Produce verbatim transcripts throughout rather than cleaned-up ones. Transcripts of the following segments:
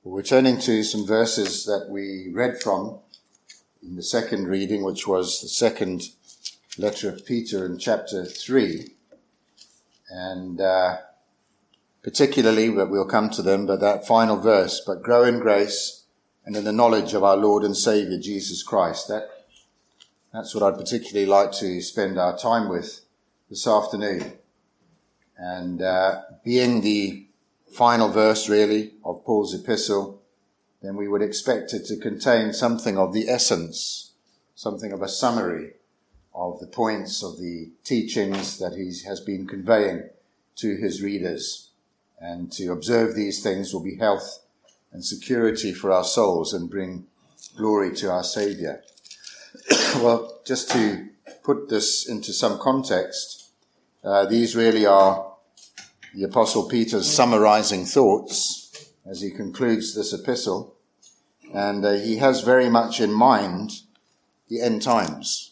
We're turning to some verses that we read from in the second reading, which was the second letter of Peter in chapter three. And uh, particularly, but we'll come to them, but that final verse, but grow in grace and in the knowledge of our Lord and Saviour, Jesus Christ. That That's what I'd particularly like to spend our time with this afternoon. And uh, being the final verse, really, of Paul's epistle, then we would expect it to contain something of the essence, something of a summary of the points of the teachings that he has been conveying to his readers. And to observe these things will be health and security for our souls and bring glory to our Saviour. Well, just to put this into some context, uh, these really are the Apostle Peter's summarizing thoughts as he concludes this epistle. And uh, he has very much in mind the end times.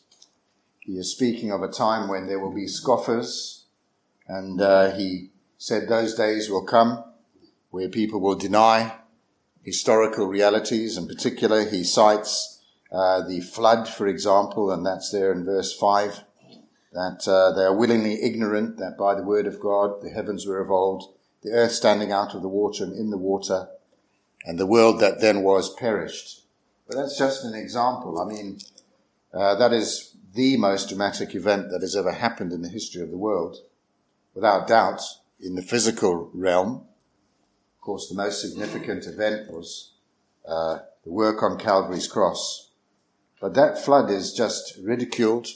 He is speaking of a time when there will be scoffers, and uh, he said those days will come where people will deny historical realities. In particular, he cites uh, the flood, for example, and that's there in verse five. That uh, they are willingly ignorant that by the word of God the heavens were of old, the earth standing out of the water and in the water, and the world that then was perished. But that's just an example. I mean, uh, that is the most dramatic event that has ever happened in the history of the world, without doubt, in the physical realm. Of course, the most significant event was uh, the work on Calvary's cross. But that flood is just ridiculed,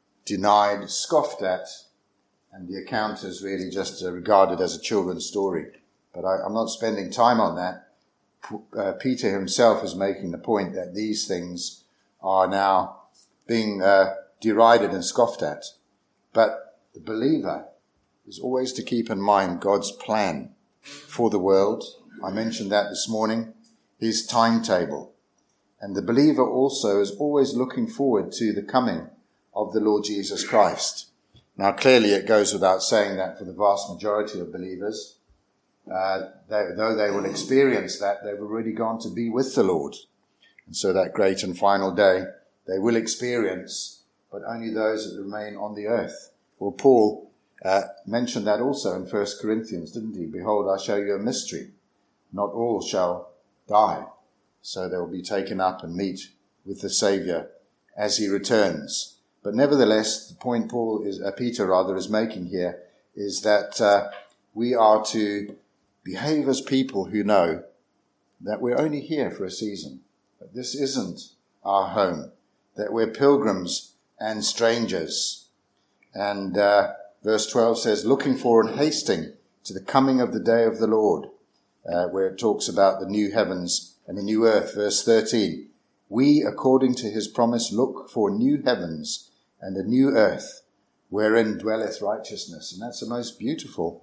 denied, scoffed at, and the account is really just uh, regarded as a children's story. But I, I'm not spending time on that. P- uh, Peter himself is making the point that these things are now being uh, derided and scoffed at. But the believer is always to keep in mind God's plan for the world. I mentioned that this morning, his timetable. And the believer also is always looking forward to the coming of the Lord Jesus Christ. Now, clearly it goes without saying that for the vast majority of believers, uh, they, though they will experience that, they've already gone to be with the Lord. And so that great and final day, they will experience, but only those that remain on the earth. Well, Paul uh, mentioned that also in First Corinthians, didn't he? Behold, I show you a mystery. Not all shall die. So they will be taken up and meet with the Saviour as he returns. But nevertheless, the point Paul is, uh, Peter rather, is making here is that uh, we are to behave as people who know that we're only here for a season, that this isn't our home, that we're pilgrims and strangers. And uh, verse twelve says, looking for and hasting to the coming of the day of the Lord, uh, where it talks about the new heavens and the new earth. Verse thirteen, we, according to his promise, look for new heavens and a new earth, wherein dwelleth righteousness. And that's the most beautiful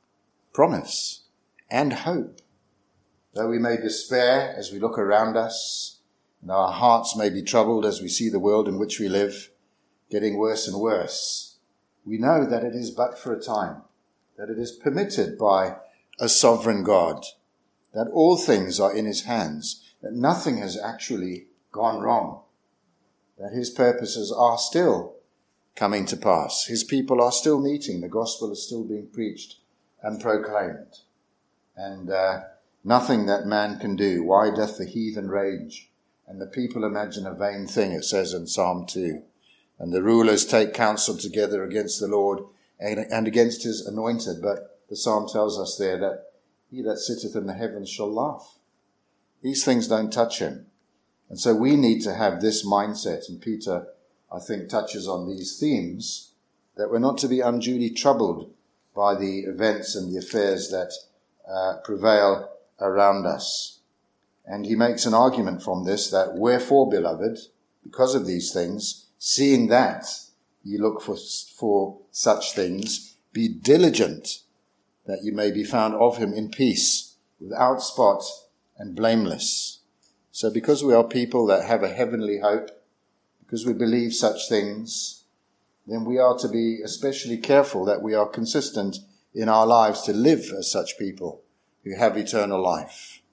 promise and hope. Though we may despair as we look around us, and our hearts may be troubled as we see the world in which we live getting worse and worse, we know that it is but for a time, that it is permitted by a sovereign God, that all things are in his hands, that nothing has actually gone wrong, that his purposes are still coming to pass. His people are still meeting. The gospel is still being preached and proclaimed. And uh, nothing that man can do. Why doth the heathen rage? And the people imagine a vain thing, it says in Psalm two. And the rulers take counsel together against the Lord and, and against his anointed. But the psalm tells us there that he that sitteth in the heavens shall laugh. These things don't touch him. And so we need to have this mindset, and Peter, I think, touches on these themes, that we're not to be unduly troubled by the events and the affairs that uh, prevail around us. And he makes an argument from this that, wherefore, beloved, because of these things, seeing that ye look for, for such things, be diligent that you may be found of him in peace, without spot and blameless. So because we are people that have a heavenly hope, because we believe such things, then we are to be especially careful that we are consistent in our lives to live as such people who have eternal life.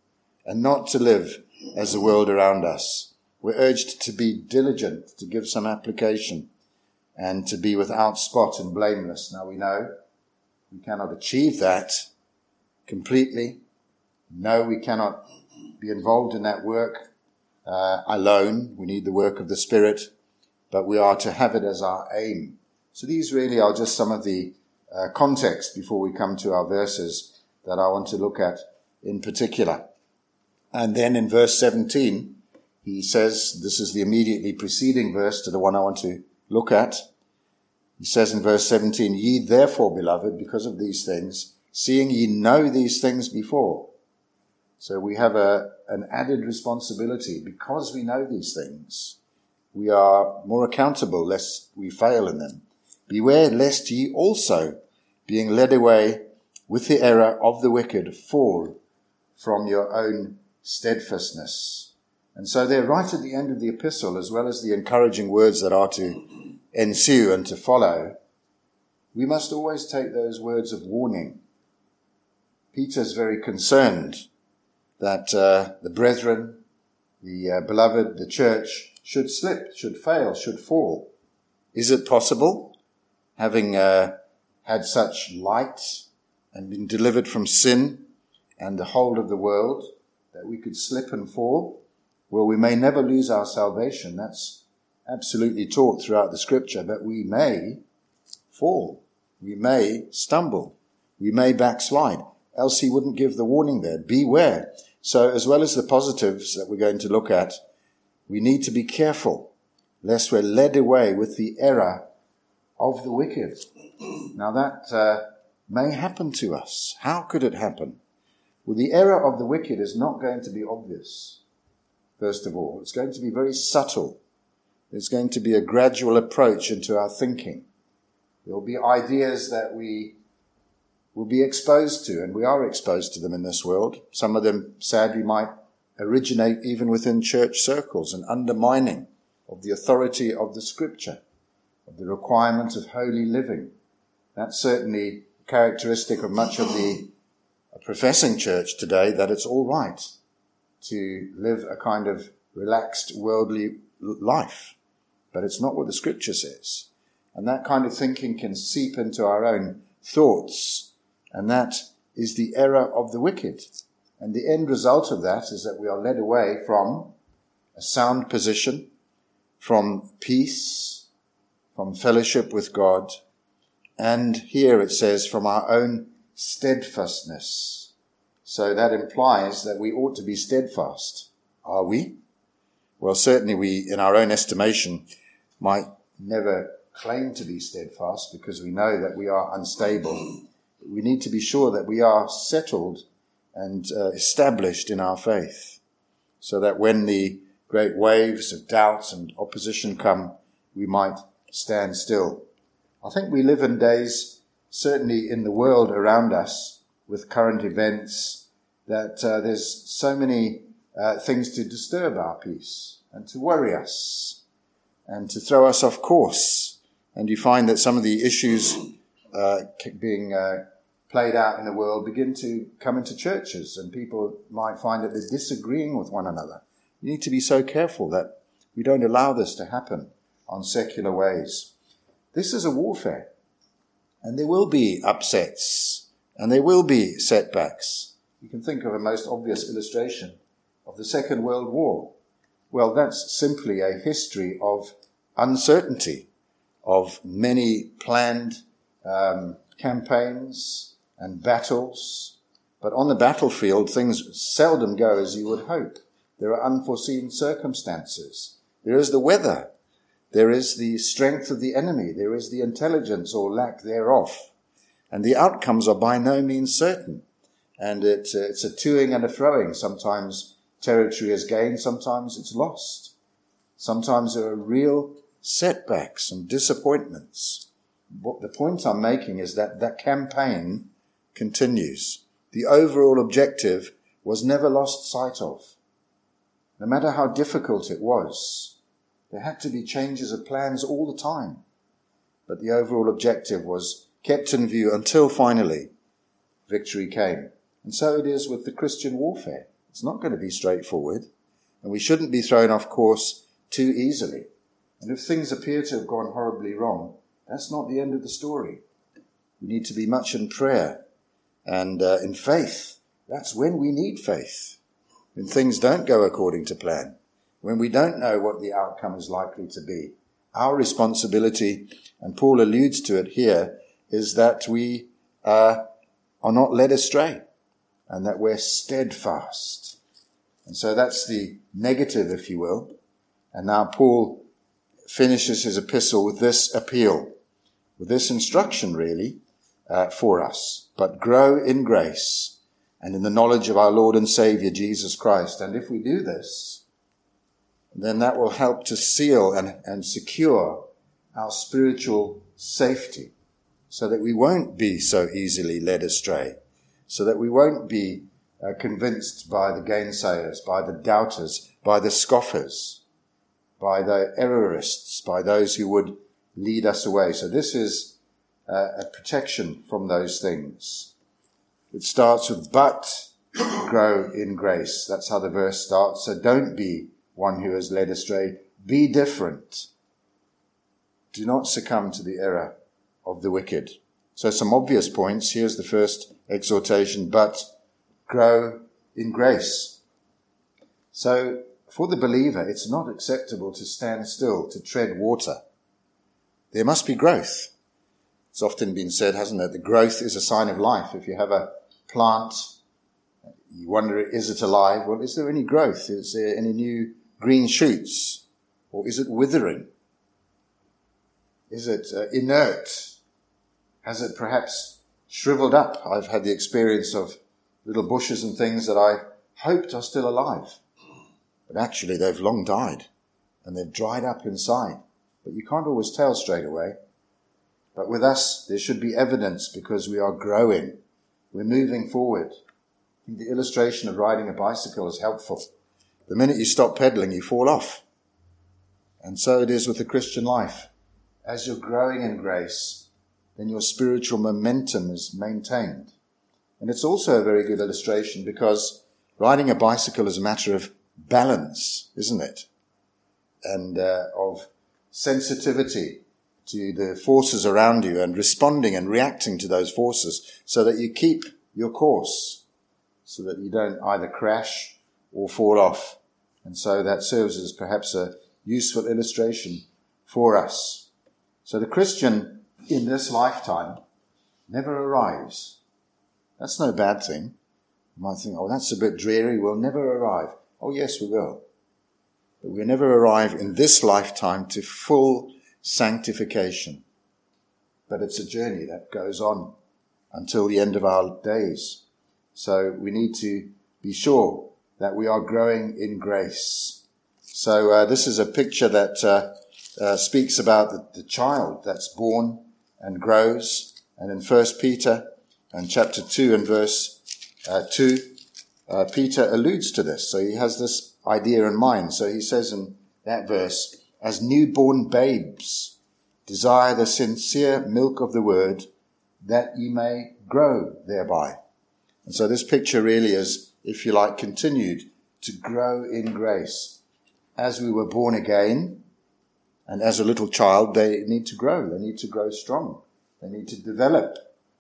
and not to live as the world around us. We're urged to be diligent, to give some application, and to be without spot and blameless. Now we know we cannot achieve that completely. No, we cannot be involved in that work uh, alone. We need the work of the Spirit, but we are to have it as our aim. So these really are just some of the uh, context before we come to our verses that I want to look at in particular. And then in verse seventeen, he says, this is the immediately preceding verse to the one I want to look at. He says in verse seventeen, "Ye therefore, beloved, because of these things, seeing ye know these things before." So we have a, an added responsibility. Because we know these things, we are more accountable lest we fail in them. "Beware lest ye also, being led away with the error of the wicked, fall from your own steadfastness." And so they're right at the end of the epistle, as well as the encouraging words that are to ensue and to follow. We must always take those words of warning. Peter's very concerned that uh, the brethren, the uh, beloved, the church, should slip, should fail, should fall. Is it possible, having uh, had such light and been delivered from sin and the hold of the world, that we could slip and fall? Well, we may never lose our salvation. That's absolutely taught throughout the scripture, but we may fall. We may stumble. We may backslide. Else he wouldn't give the warning there. Beware. So as well as the positives that we're going to look at, we need to be careful lest we're led away with the error of the wicked. Now that uh, may happen to us. How could it happen? Well, the error of the wicked is not going to be obvious. First of all, it's going to be very subtle. There's going to be a gradual approach into our thinking. There will be ideas that we will be exposed to, and we are exposed to them in this world. Some of them, sadly, might originate even within church circles, an undermining of the authority of the scripture, of the requirement of holy living. That's certainly characteristic of much of the professing church today, that it's all right to live a kind of relaxed worldly life. But it's not what the scripture says. And that kind of thinking can seep into our own thoughts. And that is the error of the wicked. And the end result of that is that we are led away from a sound position, from peace, from fellowship with God. And here it says from our own steadfastness. So that implies that we ought to be steadfast. Are we? Well, certainly we, in our own estimation, might never claim to be steadfast because we know that we are unstable. We need to be sure that we are settled and uh, established in our faith, so that when the great waves of doubt and opposition come, we might stand still. I think we live in days, certainly in the world around us, with current events, that uh, there's so many uh, things to disturb our peace and to worry us and to throw us off course. And you find that some of the issues uh, being uh, played out in the world begin to come into churches, and people might find that they're disagreeing with one another. You need to be so careful that we don't allow this to happen on secular ways. This is a warfare, and there will be upsets, and there will be setbacks. You can think of a most obvious illustration of the Second World War. Well, that's simply a history of uncertainty, of many planned um, campaigns and battles. But on the battlefield, things seldom go as you would hope. There are unforeseen circumstances. There is the weather. There is the strength of the enemy. There is the intelligence or lack thereof. And the outcomes are by no means certain. And it, uh, it's a toing and a froing. Sometimes territory is gained, sometimes it's lost. Sometimes there are real setbacks and disappointments. What the point I'm making is that that campaign continues. The overall objective was never lost sight of. No matter how difficult it was, there had to be changes of plans all the time. But the overall objective was kept in view until finally victory came. And so it is with the Christian warfare. It's not going to be straightforward. And we shouldn't be thrown off course too easily. And if things appear to have gone horribly wrong, that's not the end of the story. We need to be much in prayer and uh, in faith. That's when we need faith. When things don't go according to plan. When we don't know what the outcome is likely to be. Our responsibility, and Paul alludes to it here, is that we uh, are not led astray and that we're steadfast. And so that's the negative, if you will. And now Paul finishes his epistle with this appeal, with this instruction really uh, for us. But grow in grace and in the knowledge of our Lord and Saviour Jesus Christ. And if we do this, then that will help to seal and, and secure our spiritual safety so that we won't be so easily led astray, so that we won't be uh, convinced by the gainsayers, by the doubters, by the scoffers, by the errorists, by those who would lead us away. So this is uh, a protection from those things. It starts with, but grow in grace. That's how the verse starts. So don't be one who is led astray. Be different. Do not succumb to the error of the wicked. So some obvious points. Here's the first exhortation, but grow in grace. So for the believer, it's not acceptable to stand still, to tread water. There must be growth. It's often been said, hasn't it, that growth is a sign of life. If you have a plant, you wonder, is it alive? Well, is there any growth? Is there any new green shoots? Or is it withering? Is it uh, inert? Has it perhaps shriveled up? I've had the experience of little bushes and things that I hoped are still alive. But actually they've long died and they've dried up inside. But you can't always tell straight away. But with us, there should be evidence because we are growing. We're moving forward. I think the illustration of riding a bicycle is helpful. The minute you stop pedaling, you fall off. And so it is with the Christian life. As you're growing in grace, then your spiritual momentum is maintained. And it's also a very good illustration because riding a bicycle is a matter of balance, isn't it? And uh, of sensitivity to the forces around you and responding and reacting to those forces so that you keep your course, so that you don't either crash or fall off. And so that serves as perhaps a useful illustration for us. So the Christian in this lifetime never arrives. That's no bad thing. You might think, oh, that's a bit dreary. We'll never arrive. Oh, yes, we will. But we'll never arrive in this lifetime to full sanctification. But it's a journey that goes on until the end of our days. So we need to be sure that we are growing in grace. So uh, this is a picture that uh, uh, speaks about the, the child that's born and grows. And in First Peter and chapter two and verse uh, two, uh, Peter alludes to this. So he has this idea in mind. So he says in that verse, as newborn babes, desire the sincere milk of the word, that ye may grow thereby. And so this picture really is, if you like, continued to grow in grace. As we were born again, and as a little child, they need to grow. They need to grow strong. They need to develop.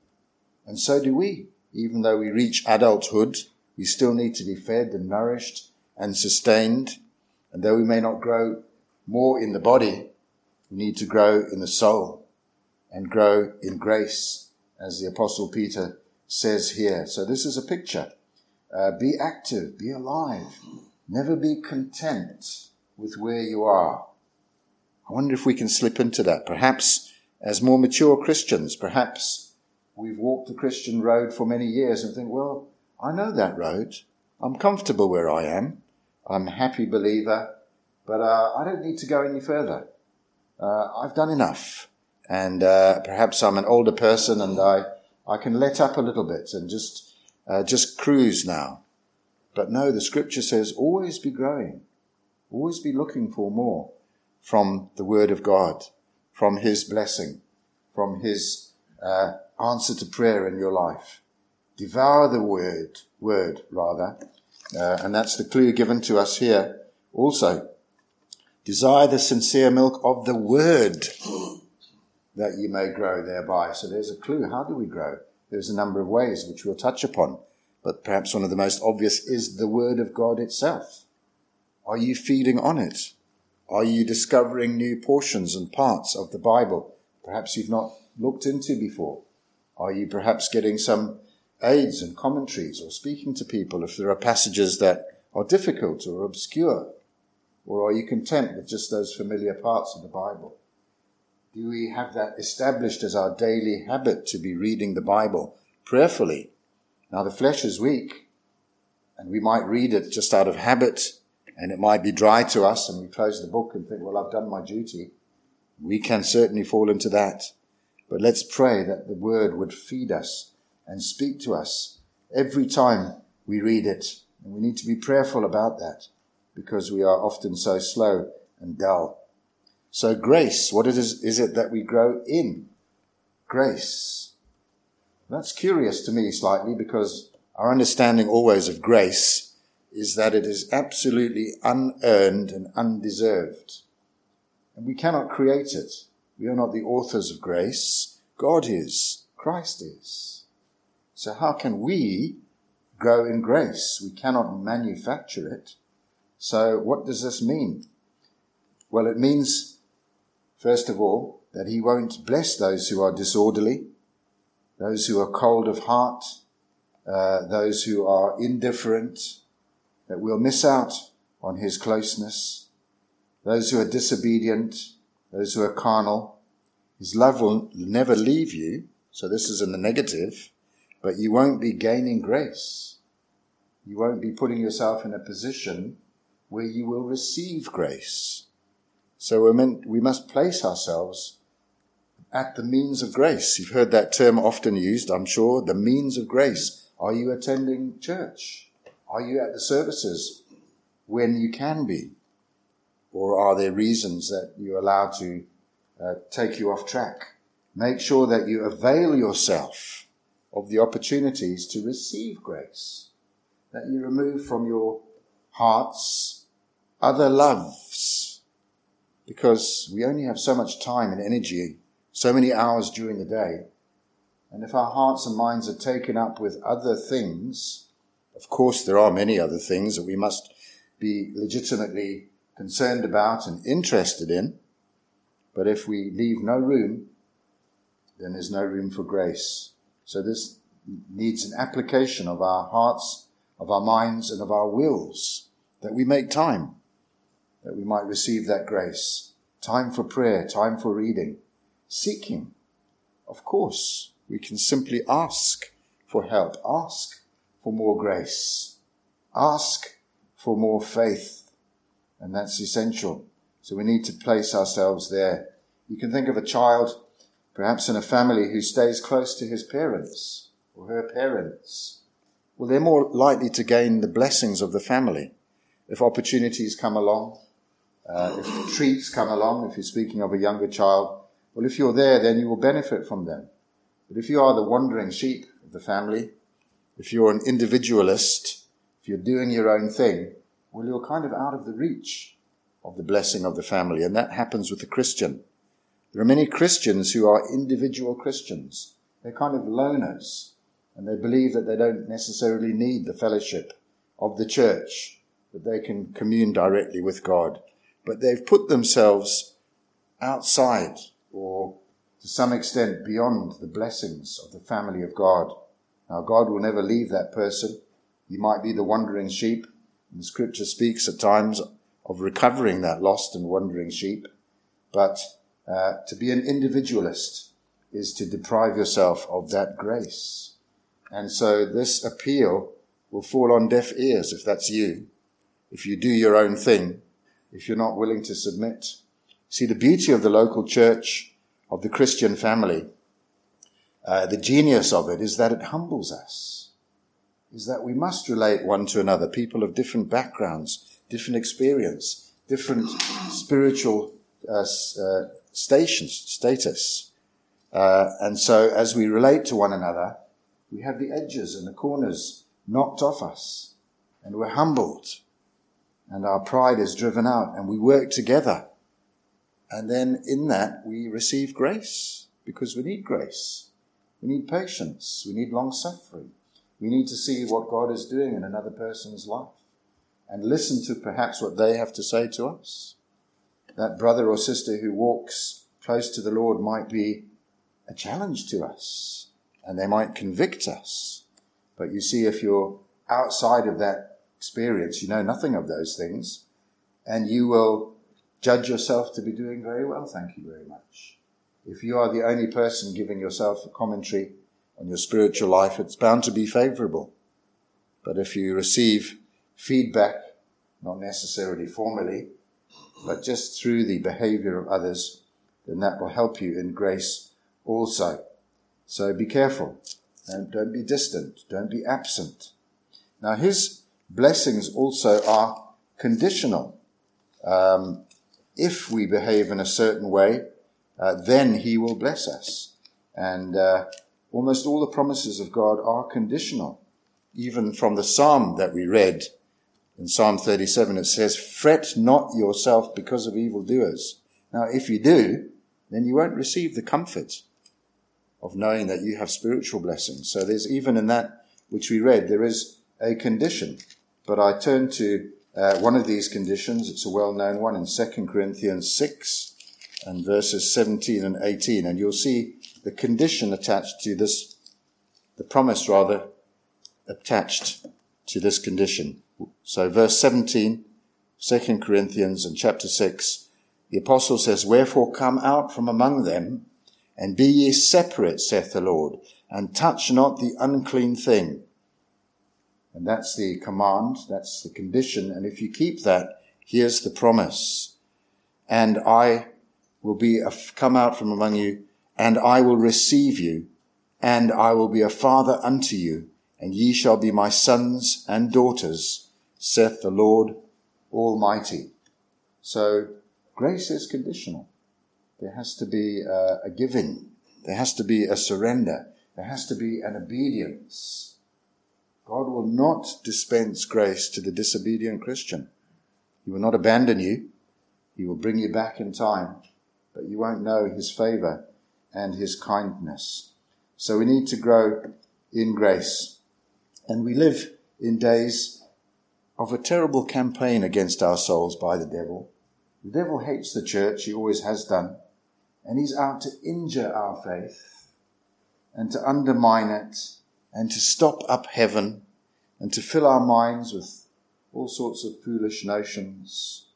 And so do we. Even though we reach adulthood, we still need to be fed and nourished and sustained. And though we may not grow more in the body, we need to grow in the soul and grow in grace, as the Apostle Peter says here. So this is a picture. Uh, be active, be alive. Never be content with where you are. I wonder if we can slip into that. Perhaps as more mature Christians, perhaps we've walked the Christian road for many years and think, well, I know that road. I'm comfortable where I am. I'm a happy believer, but uh, I don't need to go any further. Uh, I've done enough. And uh, perhaps I'm an older person and I, I can let up a little bit and just uh, just cruise now. But no, the scripture says always be growing. Always be looking for more from the word of God, from his blessing, from his uh, answer to prayer in your life. Devour the word, word rather, Uh, and that's the clue given to us here also. Desire the sincere milk of the word, that you may grow thereby. So there's a clue. How do we grow? There's a number of ways which we'll touch upon. But perhaps one of the most obvious is the word of God itself. Are you feeding on it? Are you discovering new portions and parts of the Bible perhaps you've not looked into before? Are you perhaps getting some aids and commentaries, or speaking to people if there are passages that are difficult or obscure? Or are you content with just those familiar parts of the Bible? Do we have that established as our daily habit to be reading the Bible prayerfully? Now, the flesh is weak, and we might read it just out of habit, and it might be dry to us, and we close the book and think, well, I've done my duty. We can certainly fall into that. But let's pray that the word would feed us and speak to us every time we read it. And we need to be prayerful about that, because we are often so slow and dull. So grace, what it is, is it that we grow in? Grace. That's curious to me slightly, because our understanding always of grace is that it is absolutely unearned and undeserved. And we cannot create it. We are not the authors of grace. God is. Christ is. So how can we grow in grace? We cannot manufacture it. So what does this mean? Well, it means, first of all, that he won't bless those who are disorderly, those who are cold of heart, uh, those who are indifferent, that we'll miss out on his closeness, those who are disobedient, those who are carnal. His love will never leave you, so this is in the negative, but you won't be gaining grace. You won't be putting yourself in a position where you will receive grace. So we're meant, we must place ourselves at the means of grace. You've heard that term often used, I'm sure, the means of grace. Are you attending church? Are you at the services when you can be? Or are there reasons that you allow to uh, take you off track? Make sure that you avail yourself of the opportunities to receive grace, that you remove from your hearts other loves, because we only have so much time and energy, so many hours during the day. And if our hearts and minds are taken up with other things, of course there are many other things that we must be legitimately concerned about and interested in, but if we leave no room, then there's no room for grace. So this needs an application of our hearts, of our minds, and of our wills, that we make time, that we might receive that grace. Time for prayer, time for reading, seeking. Of course, we can simply ask for help, ask for more grace, ask for more faith, and that's essential. So we need to place ourselves there. You can think of a child, perhaps in a family, who stays close to his parents or her parents. Well, they're more likely to gain the blessings of the family. If opportunities come along, uh, if treats come along, if you're speaking of a younger child, well, if you're there, then you will benefit from them. But if you are the wandering sheep of the family, if you're an individualist, if you're doing your own thing, well, you're kind of out of the reach of the blessing of the family. And that happens with the Christian. There are many Christians who are individual Christians. They're kind of loners, and they believe that they don't necessarily need the fellowship of the church, that they can commune directly with God. But they've put themselves outside, or to some extent beyond, the blessings of the family of God. Now, God will never leave that person. You might be the wandering sheep, and the scripture speaks at times of recovering that lost and wandering sheep. But uh, to be an individualist is to deprive yourself of that grace. And so this appeal will fall on deaf ears if that's you. If you do your own thing, if you're not willing to submit. See, the beauty of the local church, of the Christian family, uh, the genius of it is that it humbles us, is that we must relate one to another, people of different backgrounds, different experience, different spiritual uh, uh, stations, status. Uh, and so as we relate to one another, we have the edges and the corners knocked off us. and we're humbled, and our pride is driven out, and we work together. And then in that we receive grace, because we need grace. We need patience. We need long suffering. We need to see what God is doing in another person's life and listen to perhaps what they have to say to us. That brother or sister who walks close to the Lord might be a challenge to us, and they might convict us. But you see, if you're outside of that experience, you know nothing of those things, and you will judge yourself to be doing very well, thank you very much. If you are the only person giving yourself a commentary on your spiritual life, it's bound to be favorable. But if you receive feedback, not necessarily formally, but just through the behavior of others, then that will help you in grace also. So be careful, and don't be distant, don't be absent. Now his blessings also are conditional. Um, if we behave in a certain way, uh, then he will bless us. And uh, almost all the promises of God are conditional. Even from the psalm that we read, in Psalm thirty-seven, it says, "Fret not yourself because of evildoers." Now, if you do, then you won't receive the comfort of knowing that you have spiritual blessings. So there's, even in that which we read, there is a condition. But I turn to uh, one of these conditions. It's a well-known one in Second Corinthians six and verses seventeen and eighteen. And you'll see the condition attached to this, the promise rather, attached to this condition. So verse seventeen, Second Corinthians and chapter six, the apostle says, "Wherefore come out from among them, and be ye separate, saith the Lord, and touch not the unclean thing." And that's the command, that's the condition. And if you keep that, here's the promise. "And I will be a, come out from among you, and I will receive you, and I will be a father unto you, and ye shall be my sons and daughters, saith the Lord Almighty." So grace is conditional. There has to be a, a giving. There has to be a surrender. There has to be an obedience. God will not dispense grace to the disobedient Christian. He will not abandon you. He will bring you back in time, but you won't know his favor and his kindness. So we need to grow in grace. And we live in days of a terrible campaign against our souls by the devil. The devil hates the church, he always has done, and he's out to injure our faith and to undermine it and to stop up heaven and to fill our minds with all sorts of foolish notions,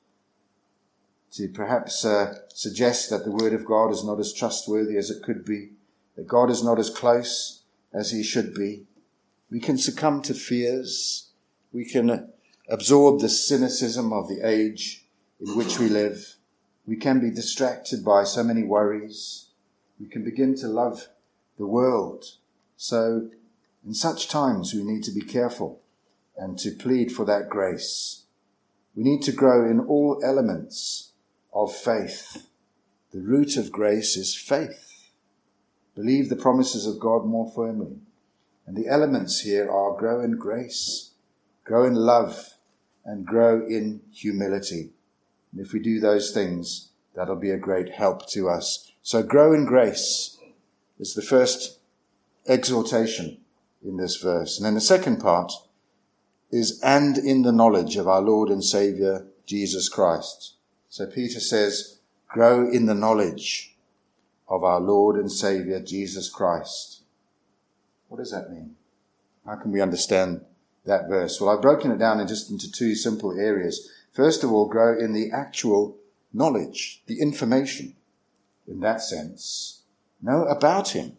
to perhaps uh, suggest that the word of God is not as trustworthy as it could be, that God is not as close as he should be. We can succumb to fears. We can absorb the cynicism of the age in which we live. We can be distracted by so many worries. We can begin to love the world. So in such times we need to be careful and to plead for that grace. We need to grow in all elements of faith. The root of grace is faith. Believe the promises of God more firmly. And the elements here are grow in grace, grow in love, and grow in humility. And if we do those things, that'll be a great help to us. So grow in grace is the first exhortation in this verse. And then the second part is, and in the knowledge of our Lord and Saviour, Jesus Christ. So Peter says, grow in the knowledge of our Lord and Saviour, Jesus Christ. What does that mean? How can we understand that verse? Well, I've broken it down in just into two simple areas. First of all, grow in the actual knowledge, the information. In that sense, know about him.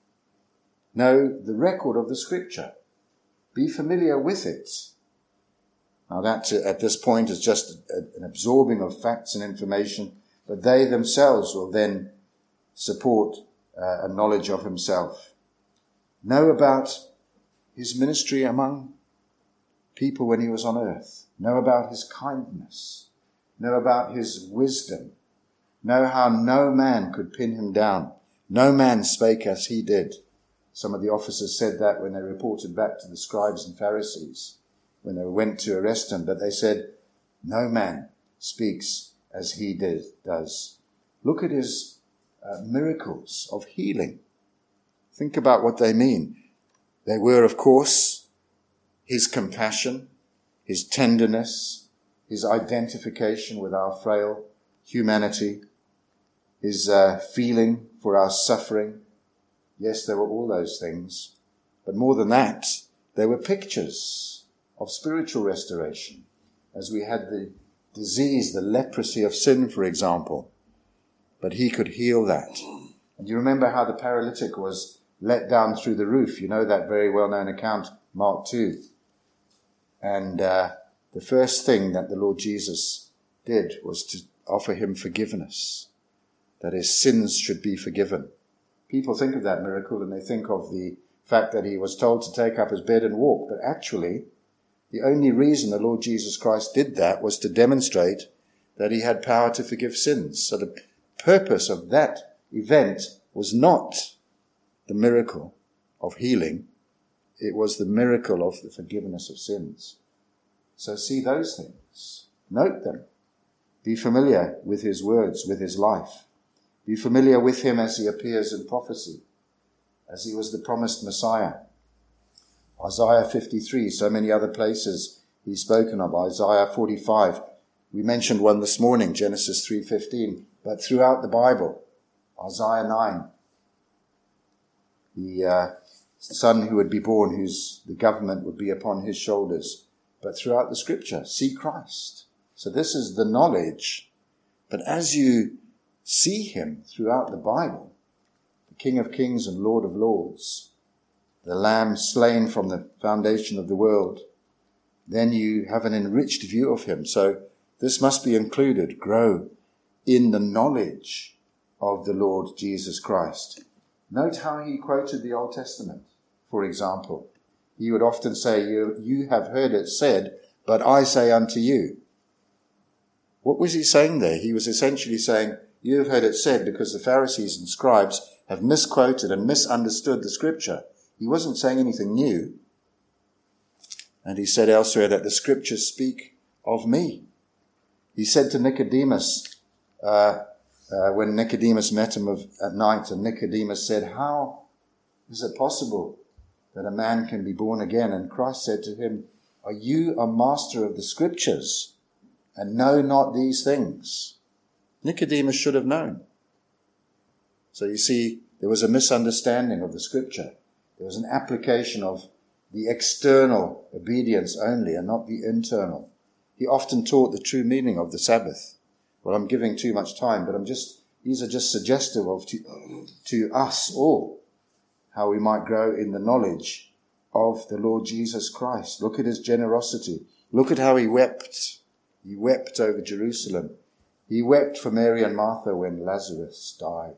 Know the record of the scripture. Be familiar with it. Now that at this point is just an absorbing of facts and information, but they themselves will then support uh, a knowledge of himself. Know about his ministry among people when he was on earth. Know about his kindness. Know about his wisdom. Know how no man could pin him down. No man spake as he did. Some of the officers said that when they reported back to the scribes and Pharisees. when they went to arrest him, but they said, no man speaks as he did, does. Look at his uh, miracles of healing. Think about what they mean. They were, of course, his compassion, his tenderness, his identification with our frail humanity, his uh, feeling for our suffering. Yes, there were all those things. But more than that, there were pictures of spiritual restoration. As we had the disease, the leprosy of sin, for example. But he could heal that. And you remember how the paralytic was let down through the roof. You know that very well-known account, Mark two. And uh, the first thing that the Lord Jesus did was to offer him forgiveness, that his sins should be forgiven. People think of that miracle and they think of the fact that he was told to take up his bed and walk. But actually, the only reason the Lord Jesus Christ did that was to demonstrate that he had power to forgive sins. So the purpose of that event was not the miracle of healing. It was the miracle of the forgiveness of sins. So see those things. Note them. Be familiar with his words, with his life. Be familiar with him as he appears in prophecy, as he was the promised Messiah. Isaiah fifty-three, so many other places he's spoken of. Isaiah forty-five. We mentioned one this morning, Genesis three fifteen. But throughout the Bible, Isaiah nine, the uh, son who would be born, whose the government would be upon his shoulders. But throughout the scripture, see Christ. So this is the knowledge. But as you see him throughout the Bible, the King of Kings and Lord of Lords, the Lamb slain from the foundation of the world, then you have an enriched view of him. So this must be included. Grow in the knowledge of the Lord Jesus Christ. Note how he quoted the Old Testament, for example. He would often say, you, you have heard it said, but I say unto you. What was he saying there? He was essentially saying, you have heard it said because the Pharisees and scribes have misquoted and misunderstood the scripture. He wasn't saying anything new. And he said elsewhere that the scriptures speak of me. He said to Nicodemus, uh, uh, when Nicodemus met him of, at night, and Nicodemus said, how is it possible that a man can be born again? And Christ said to him, are you a master of the scriptures and know not these things? Nicodemus should have known. So you see, there was a misunderstanding of the scripture. There was an application of the external obedience only and not the internal. He often taught the true meaning of the Sabbath. Well, I'm giving too much time, but I'm just, these are just suggestive of to, to us all how we might grow in the knowledge of the Lord Jesus Christ. Look at his generosity. Look at how he wept. He wept over Jerusalem. He wept for Mary and Martha when Lazarus died.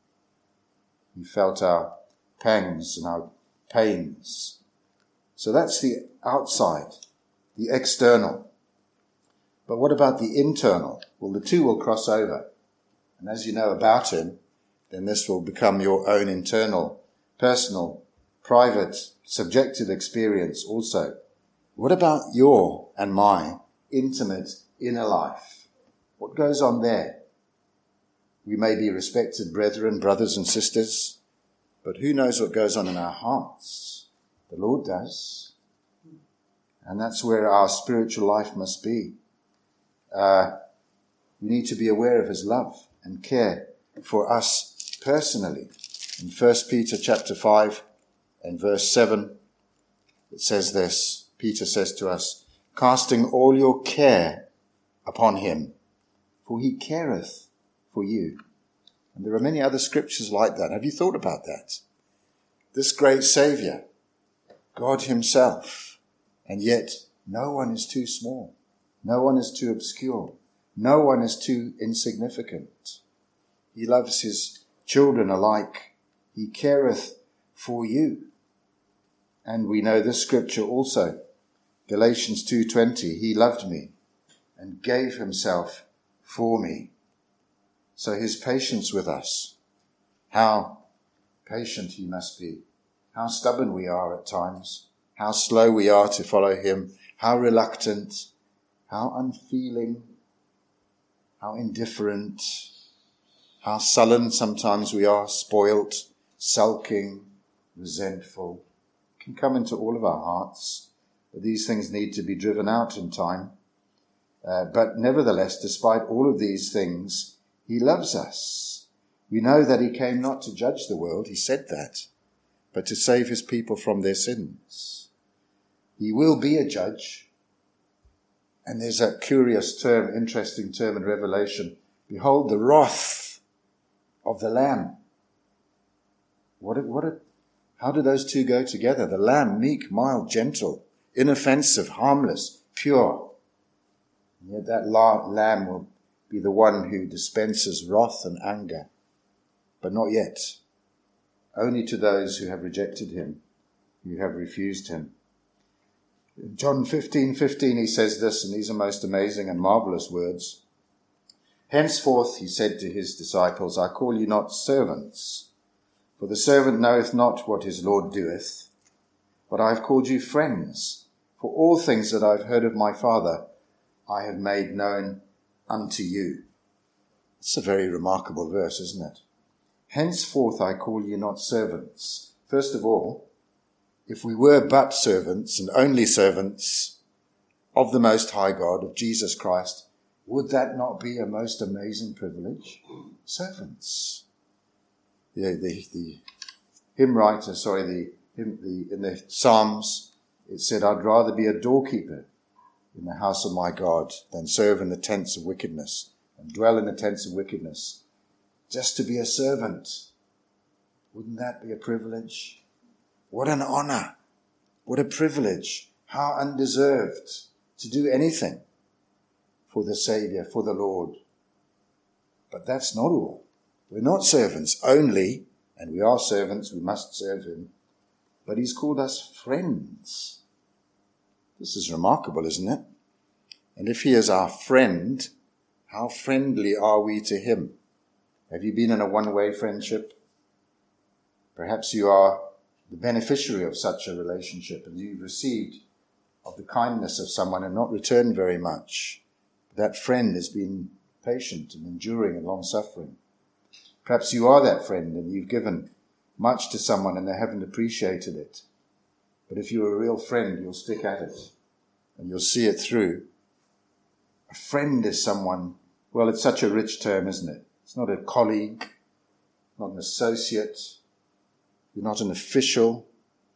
He felt our pangs and our pains. So that's the outside, the external. But what about the internal? Well, the two will cross over. And as you know about him, then this will become your own internal, personal, private, subjective experience also. What about your and my intimate inner life? What goes on there? We may be respected brethren, brothers and sisters, but who knows what goes on in our hearts? The Lord does. And that's where our spiritual life must be. Uh, we need to be aware of his love and care for us personally. In First Peter chapter five and verse seven, it says this. Peter says to us, casting all your care upon him, for he careth for you. And there are many other scriptures like that. Have you thought about that? This great Saviour, God himself, and yet no one is too small. No one is too obscure. No one is too insignificant. He loves his children alike. He careth for you. And we know this scripture also. Galatians two twenty, he loved me and gave himself for me. So his patience with us, how patient he must be, how stubborn we are at times, how slow we are to follow him, how reluctant, how unfeeling, how indifferent, how sullen sometimes we are, spoilt, sulking, resentful. It can come into all of our hearts, but these things need to be driven out in time. Uh, but nevertheless, despite all of these things, he loves us. We know that he came not to judge the world, he said that, but to save his people from their sins. He will be a judge. And there's a curious term, interesting term in Revelation. Behold the wrath of the Lamb. What a, what a, how do those two go together? The Lamb, meek, mild, gentle, inoffensive, harmless, pure. And yet that Lamb will be the one who dispenses wrath and anger. But not yet. Only to those who have rejected him, who have refused him. In John fifteen fifteen, he says this, and these are most amazing and marvelous words. Henceforth, he said to his disciples, I call you not servants, for the servant knoweth not what his Lord doeth, but I have called you friends, for all things that I have heard of my Father, I have made known unto you. It's a very remarkable verse, isn't it? Henceforth I call you not servants. First of all, if we were but servants and only servants of the Most High God, of Jesus Christ, would that not be a most amazing privilege? Servants. The, the, the hymn writer, sorry, the, hymn, the in the Psalms, it said, I'd rather be a doorkeeper in the house of my God than serve in the tents of wickedness and dwell in the tents of wickedness. Just to be a servant. Wouldn't that be a privilege? What an honor. What a privilege. How undeserved to do anything for the Savior, for the Lord. But that's not all. We're not servants only, and we are servants, we must serve him. But he's called us friends. This is remarkable, isn't it? And if he is our friend, how friendly are we to him? Have you been in a one-way friendship? Perhaps you are the beneficiary of such a relationship and you've received of the kindness of someone and not returned very much. That friend has been patient and enduring and long-suffering. Perhaps you are that friend and you've given much to someone and they haven't appreciated it. But if you're a real friend, you'll stick at it and you'll see it through. A friend is someone, well, it's such a rich term, isn't it? It's not a colleague, not an associate. You're not an official.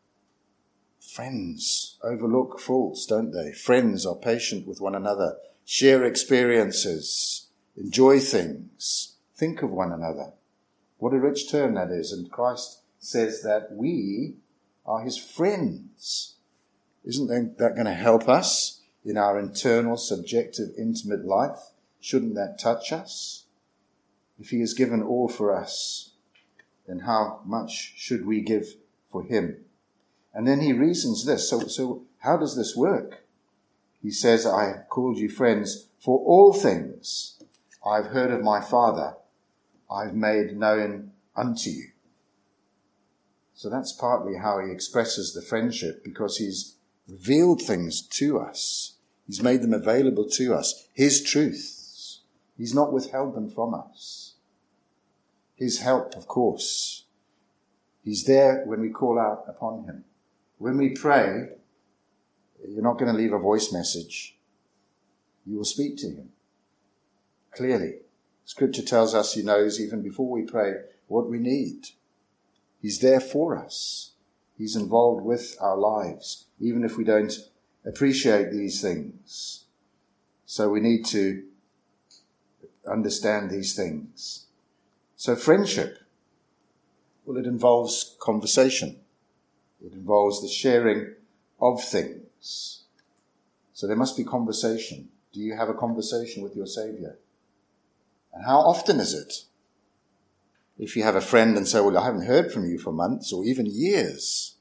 Friends overlook faults, don't they? Friends are patient with one another, share experiences, enjoy things, think of one another. What a rich term that is. And Christ says that we are his friends. Isn't that going to help us in our internal, subjective, intimate life? Shouldn't that touch us? If he has given all for us, then how much should we give for him? And then he reasons this. So, so how does this work? He says, I have called you friends, for all things I've heard of my Father, I've made known unto you. So that's partly how he expresses the friendship, because he's revealed things to us. He's made them available to us. His truths. He's not withheld them from us. His help, of course. He's there when we call out upon him. When we pray, you're not going to leave a voice message. You will speak to him clearly. Scripture tells us he knows even before we pray what we need. He's there for us. He's involved with our lives, even if we don't appreciate these things. So we need to understand these things. So friendship, well, it involves conversation. It involves the sharing of things. So there must be conversation. Do you have a conversation with your Savior? And how often is it? If you have a friend and say, well, I haven't heard from you for months or even years.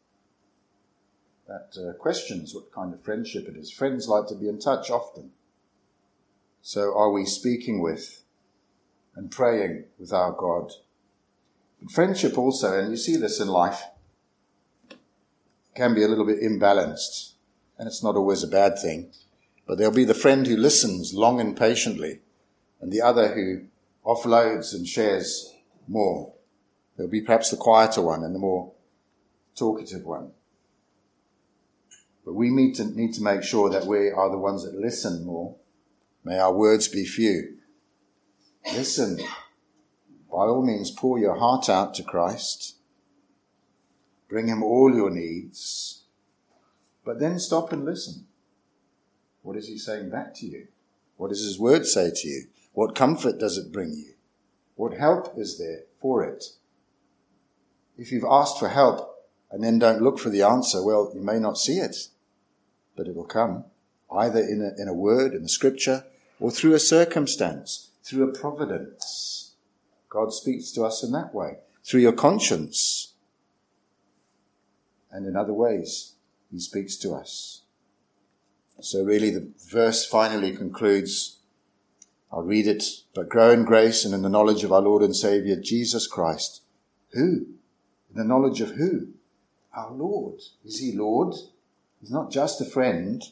That uh, questions what kind of friendship it is. Friends like to be in touch often. So are we speaking with and praying with our God? But friendship also, and you see this in life, can be a little bit imbalanced. and it's not always a bad thing, but there'll be the friend who listens long and patiently, and the other who offloads and shares more. There'll be perhaps the quieter one and the more talkative one. But we need to, need to make sure that we are the ones that listen more. May our words be few. Listen. By all means, pour your heart out to Christ. Bring him all your needs. But then stop and listen. What is he saying back to you? What does his word say to you? What comfort does it bring you? What help is there for it? If you've asked for help and then don't look for the answer, well, you may not see it, but it'll come, either in a, in a word, in the scripture, or through a circumstance, through a providence. God speaks to us in that way, through your conscience. And in other ways, he speaks to us. So really the verse finally concludes, I'll read it, but grow in grace and in the knowledge of our Lord and Saviour, Jesus Christ. Who? In the knowledge of who? Our Lord. Is he Lord? He's not just a friend.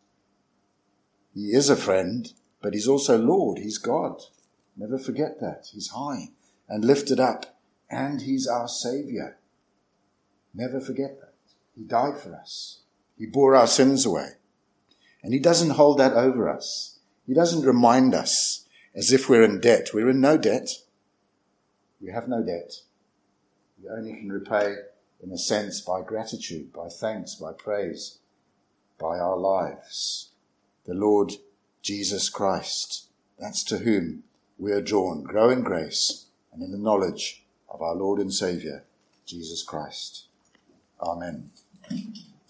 He is a friend, but he's also Lord. He's God. Never forget that. He's high and lifted up, and he's our Saviour. Never forget that. He died for us. He bore our sins away. And he doesn't hold that over us. He doesn't remind us as if we're in debt. We're in no debt. We have no debt. We only can repay, in a sense, by gratitude, by thanks, by praise, by our lives. The Lord Jesus Christ. That's to whom we are drawn. Grow in grace and in the knowledge of our Lord and Saviour, Jesus Christ. Amen.